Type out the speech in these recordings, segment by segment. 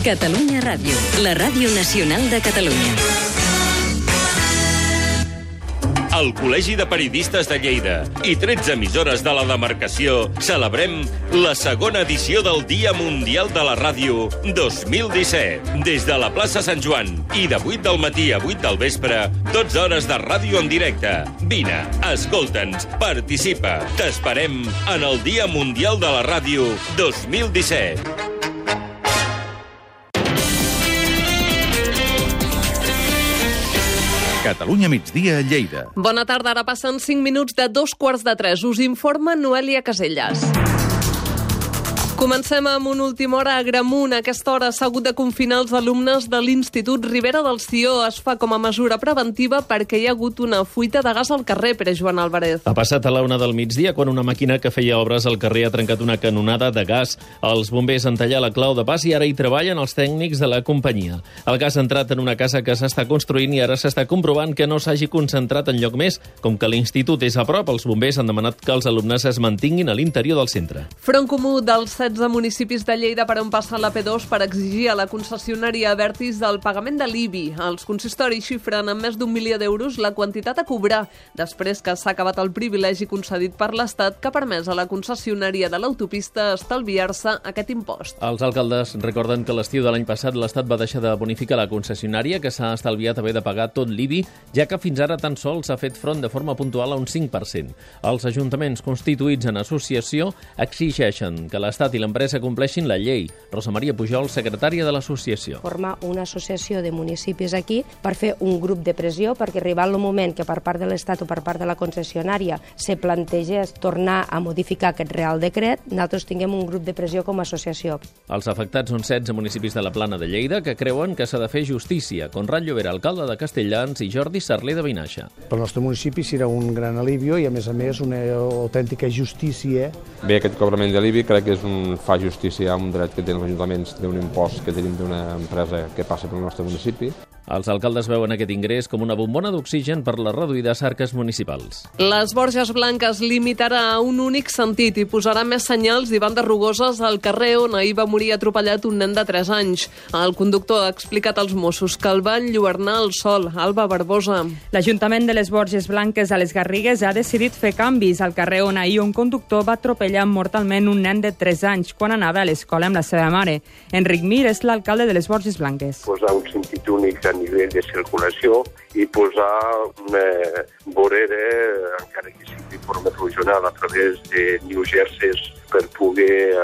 Catalunya Ràdio, la ràdio nacional de Catalunya. Al Col·legi de Periodistes de Lleida i 13 emissores de la demarcació celebrem la segona edició del Dia Mundial de la Ràdio 2017. Des de la plaça Sant Joan i de 8 del matí a 8 del vespre, 12 hores de ràdio en directe. Vine, escolta'ns, participa. T'esperem en el Dia Mundial de la Ràdio 2017. Catalunya migdia a Lleida. Bona tarda, ara passen 5 minuts de 2:15. Us informa Noèlia Casellas. Comencem amb una última hora a Agramunt. A aquesta hora s'ha hagut de confinar els alumnes de l'Institut Ribera del Sió. Es fa com a mesura preventiva perquè hi ha hagut una fuita de gas al carrer, Pere Joan Álvarez. Ha passat a la 1 del migdia quan una màquina que feia obres al carrer ha trencat una canonada de gas. Els bombers han tallat la clau de pas i ara hi treballen els tècnics de la companyia. El gas ha entrat en una casa que s'està construint i ara s'està comprovant que no s'hagi concentrat en lloc més. Com que l'institut és a prop, els bombers han demanat que els alumnes es mantinguin a l'interior del centre. Front Comú dels 16 municipis de Lleida per on passa la P2 per exigir a la concessionària Abertis el pagament de l'IBI. Els consistoris xifren en més d'1 milió d'euros la quantitat a cobrar, després que s'ha acabat el privilegi concedit per l'Estat que ha permès a la concessionària de l'autopista estalviar-se aquest impost. Els alcaldes recorden que l'estiu de l'any passat l'Estat va deixar de bonificar la concessionària, que s'ha estalviat haver de pagar tot l'IBI, ja que fins ara tan sols s'ha fet front de forma puntual a un 5%. Els ajuntaments constituïts en associació exigeixen que l'Estat i l'empresa compleixin la llei. Rosa Maria Pujol, secretària de l'associació. Formar una associació de municipis aquí per fer un grup de pressió perquè arribat el moment que per part de l'Estat o per part de la concessionària se plantegés tornar a modificar aquest Real Decret, nosaltres tinguem un grup de pressió com a associació. Els afectats són 16 municipis de la Plana de Lleida que creuen que s'ha de fer justícia. Conrad Llobera, alcalde de Castelldans, i Jordi Sarler de Vinaixa. Pel nostre municipi serà un gran alivio i a més una autèntica justícia. Bé, aquest cobrament de l'IBI crec que fa justícia a un dret que tenen els ajuntaments d'un impost que tenim d'una empresa que passa pel nostre municipi. Els alcaldes veuen aquest ingrés com una bombona d'oxigen per les reduïdes arques municipals. Les Borges Blanques limitarà a un únic sentit i posarà més senyals i bandes rugoses al carrer on ahir va morir atropellat un nen de 3 anys. El conductor ha explicat als Mossos que el va enlluernar el sol. Alba Barbosa. L'Ajuntament de les Borges Blanques a les Garrigues ha decidit fer canvis al carrer on ahir un conductor va atropellar mortalment un nen de 3 anys quan anava a l'escola amb la seva mare. Enric Mir és l'alcalde de les Borges Blanques. Posar un sentit únic a nivell de circulació i posar una vorera, encara que sigui de forma regional, a través de New Jersey per poder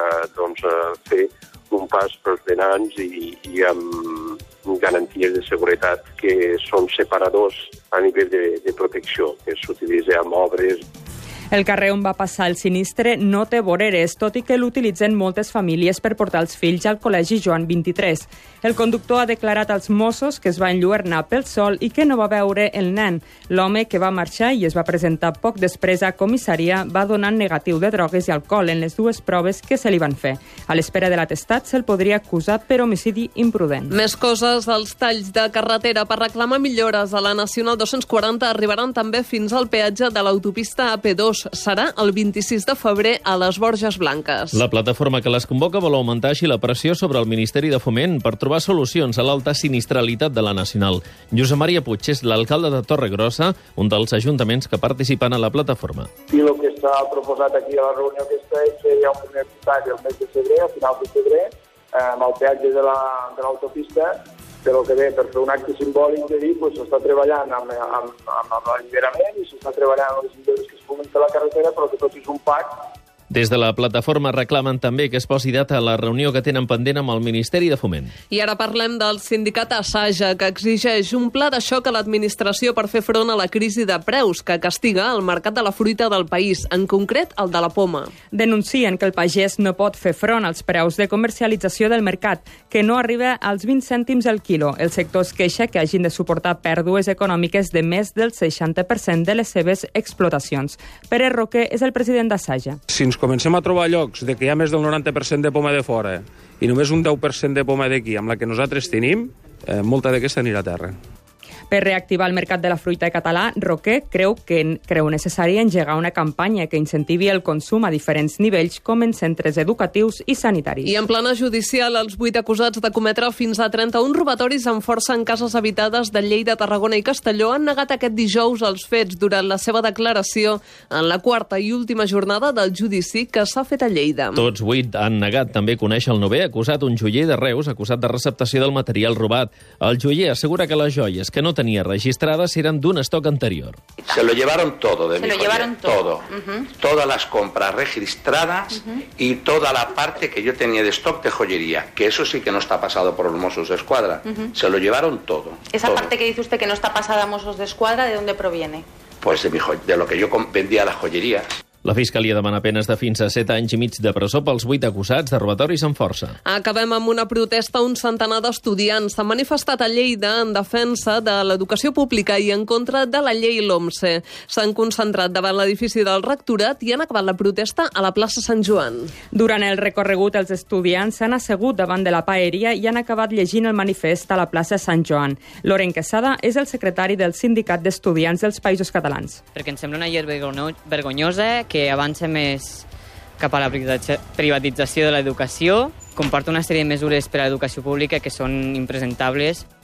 fer un pas pels vianants i amb garanties de seguretat que són separadors a nivell de protecció, que s'utilitza amb obres. El carrer on va passar el sinistre no té voreres, tot i que l'utilitzen moltes famílies per portar els fills al col·legi Joan 23. El conductor ha declarat als Mossos que es va enlluernar pel sol i que no va veure el nen. L'home, que va marxar i es va presentar poc després a comissaria, va donar negatiu de drogues i alcohol en les 2 proves que se li van fer. A l'espera de l'atestat se'l podria acusar per homicidi imprudent. Més coses, els talls de carretera per reclamar millores a la Nacional 240 arribaran també fins al peatge de l'autopista AP2. Serà el 26 de febrer a les Borges Blanques. La plataforma que les convoca vol augmentar així la pressió sobre el Ministeri de Foment per trobar solucions a l'alta sinistralitat de la Nacional. Josep Maria Puig és l'alcalde de Torregrossa, un dels ajuntaments que participen a la plataforma. I el que s'ha proposat aquí a la reunió aquesta és que hi ha un primer tall el mes de febrer, a final de febrer, amb el peatge de l'autopista, però que bé, per fer un acte simbòlic de dir, s'està treballant amb l'alliberament i s'està treballant amb les millores que es puguin fer a la carretera, però que tot és un pacte. Des de la plataforma reclamen també que es posi data a la reunió que tenen pendent amb el Ministeri de Foment. I ara parlem del sindicat Asaja, que exigeix un pla de xoc a l'administració per fer front a la crisi de preus que castiga el mercat de la fruita del país, en concret el de la poma. Denuncien que el pagès no pot fer front als preus de comercialització del mercat, que no arriba als 20 cèntims el quilo. El sector es queixa que hagin de suportar pèrdues econòmiques de més del 60% de les seves explotacions. Pere Roque és el president d'Asaja. Si ens comencem a trobar llocs de que hi ha més del 90% de poma de fora i només un 10% de poma d'aquí, amb la que nosaltres tenim, molta d'aquesta anirà a terra. Per reactivar el mercat de la fruita català, Roquer creu necessari engegar una campanya que incentivi el consum a diferents nivells, com en centres educatius i sanitaris. I en plana judicial, els 8 acusats de cometre fins a 31 robatoris amb força en cases habitades de Lleida, Tarragona i Castelló han negat aquest dijous els fets durant la seva declaració en la quarta i última jornada del judici que s'ha fet a Lleida. Tots 8 han negat també conèixer el 9è acusat, un joier de Reus, acusat de receptació del material robat. El joier assegura que les joies que no tenia registrades eren d'un estoc anterior. Se lo llevaron todo de mi joyer. Se lo llevaron todo. Todas las compras registradas y toda la parte que yo tenía de stock de joyería, que eso sí que no está pasado por los Mossos de Escuadra. Se lo llevaron todo. Esa todo. parte que dice usted que no está pasada a Mossos de Escuadra, ¿de dónde proviene? Pues de lo que yo vendía a las joyerías. La Fiscalia demana penes de fins a 7 anys i mig de presó pels 8 acusats de robatoris amb força. Acabem amb una protesta. Un centenar d'estudiants s'han manifestat a Lleida en defensa de l'educació pública i en contra de la llei LOMCE. S'han concentrat davant l'edifici del rectorat i han acabat la protesta a la plaça Sant Joan. Durant el recorregut, els estudiants s'han assegut davant de la paeria i han acabat llegint el manifest a la plaça Sant Joan. Loren Quesada és el secretari del Sindicat d'Estudiants dels Països Catalans. Perquè em sembla una llei vergonyosa que avança més cap a la privatització de l'educació, comporta una sèrie de mesures per a l'educació pública que són impresentables.